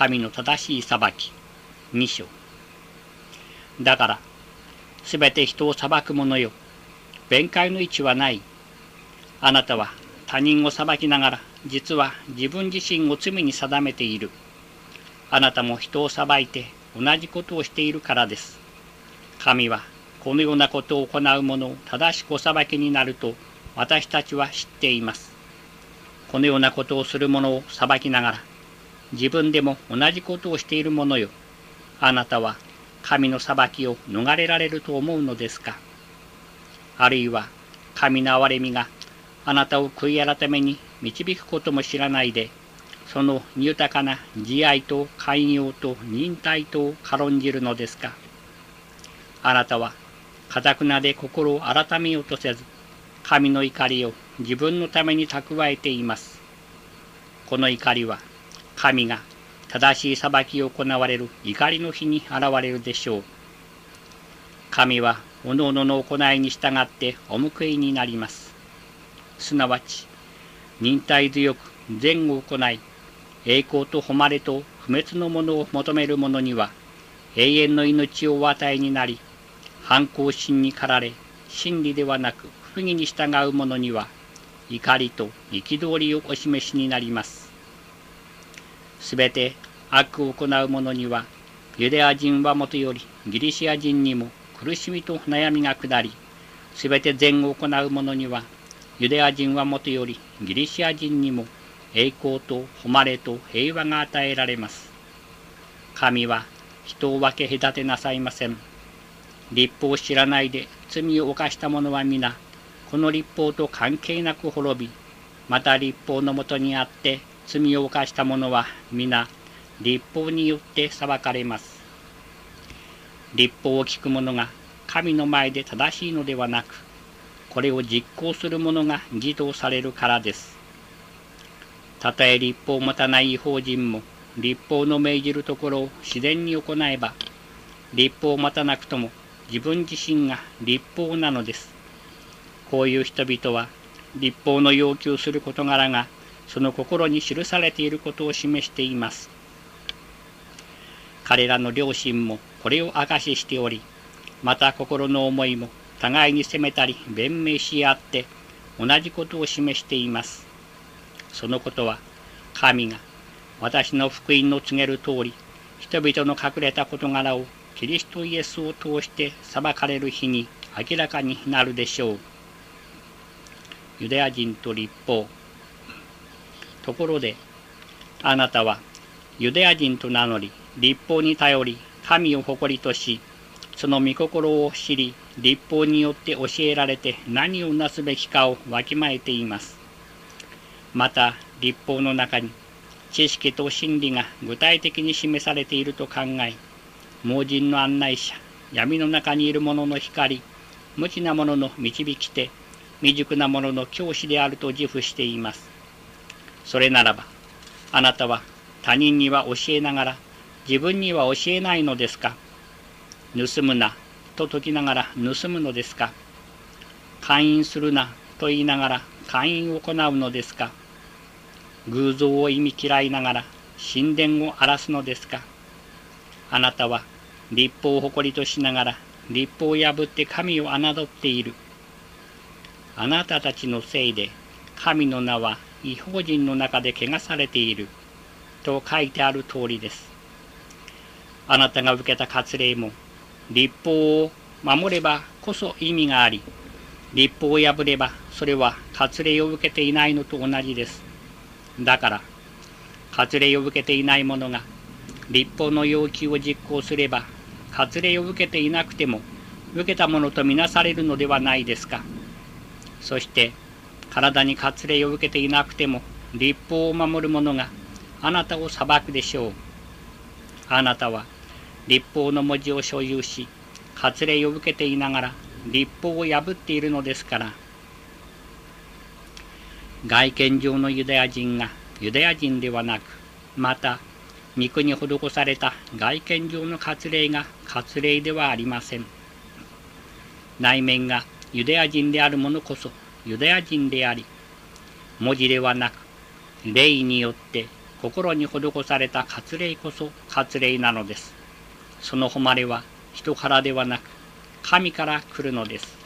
神の正しい裁き。2章。だから、すべて人を裁く者よ。弁解の位置はない。あなたは他人を裁きながら、実は自分自身を罪に定めている。あなたも人を裁いて同じことをしているからです。神はこのようなことを行う者を正しくお裁きになると私たちは知っています。このようなことをする者を裁きながら、自分でも同じことをしている者よ。あなたは神の裁きを逃れられると思うのですか。あるいは神の憐れみがあなたを悔い改めに導くことも知らないで、その豊かな慈愛と寛容と忍耐とを軽んじるのですか。あなたは頑なで心を改めようとせず、神の怒りを自分のために蓄えています。この怒りは神が正しい裁きを行われる怒りの日に現れるでしょう。神はおのおのの行いに従ってお報いになります。すなわち、忍耐強く善を行い、栄光と誉れと不滅のものを求める者には、永遠の命をお与えになり、反抗心に駆られ、真理ではなく不義に従う者には、怒りと憤りをお示しになります。すべて悪を行う者には、ユダヤ人はもとよりギリシア人にも苦しみと悩みが下り、すべて善を行う者には、ユダヤ人はもとよりギリシア人にも栄光と誉れと平和が与えられます。神は人を分け隔てなさいません。律法を知らないで罪を犯した者は皆、この律法と関係なく滅び、また律法のもとにあって罪を犯した者は皆、律法によって裁かれます。律法を聞く者が神の前で正しいのではなく、これを実行する者が義とされるからです。たとえ律法を持たない異邦人も、律法の命じるところを自然に行えば、律法を持たなくとも自分自身が律法なのです。こういう人々は、律法の要求する事柄が、その心に記されていることを示しています。彼らの良心もこれを証ししており、また心の思いも互いに責めたり弁明し合って同じことを示しています。そのことは、神が私の福音の告げる通り、人々の隠れた事柄をキリストイエスを通して裁かれる日に明らかになるでしょう。ユダヤ人と律法。ところで、あなたはユダヤ人と名乗り、律法に頼り、神を誇りとし、その御心を知り、律法によって教えられて何をなすべきかをわきまえています。また、律法の中に、知識と真理が具体的に示されていると考え、盲人の案内者、闇の中にいる者の光、無知な者の導き手、未熟な者の教師であると自負しています。それならば、あなたは他人には教えながら、自分には教えないのですか。盗むなと説きながら盗むのですか。姦淫するなと言いながら姦淫を行うのですか。偶像を忌み嫌いながら神殿を荒らすのですか。あなたは律法を誇りとしながら律法を破って神を侮っている。あなたたちのせいで神の名は異邦人の中で汚されていると書いてある通りです。あなたが受けた割礼も律法を守ればこそ意味があり、律法を破ればそれは割礼を受けていないのと同じです。だから割礼を受けていない者が律法の要求を実行すれば、割礼を受けていなくても受けたものとみなされるのではないですか。そして体に割礼を受けていなくても律法を守る者があなたを裁くでしょう。あなたは律法の文字を所有し、割礼を受けていながら律法を破っているのですから。外見上のユダヤ人がユダヤ人ではなく、また肉に施された外見上の割礼が割礼ではありません。内面がユダヤ人である者こそユダヤ人であり、文字ではなく霊によって心に施された割礼こそ割礼なのです。その誉れは人からではなく神から来るのです。